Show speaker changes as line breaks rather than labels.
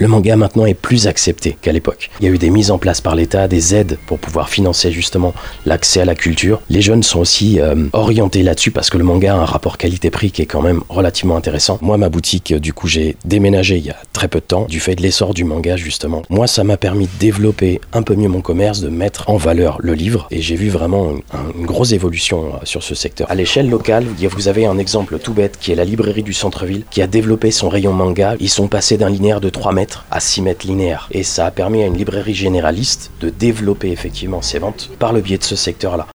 le manga maintenant est plus accepté qu'à l'époque. Il y a eu des mises en place par l'État, des aides pour pouvoir financer justement l'accès à la culture. Les jeunes sont aussi orientés là-dessus parce que le manga a un rapport qualité-prix qui est quand même relativement intéressant. Moi, ma boutique, du coup, j'ai déménagé il y a très peu de temps du fait de l'essor du manga justement. Moi, ça m'a permis de développer un peu mieux mon commerce, de mettre en valeur le livre et j'ai vu vraiment une grosse évolution sur ce secteur. À l'échelle locale, vous avez un exemple tout bête qui est la librairie du centre-ville qui a développé son rayon manga. Ils sont passés d'un linéaire de 3 mètres à 6 mètres linéaires et ça a permis à une librairie généraliste de développer effectivement ses ventes par le biais de ce secteur-là.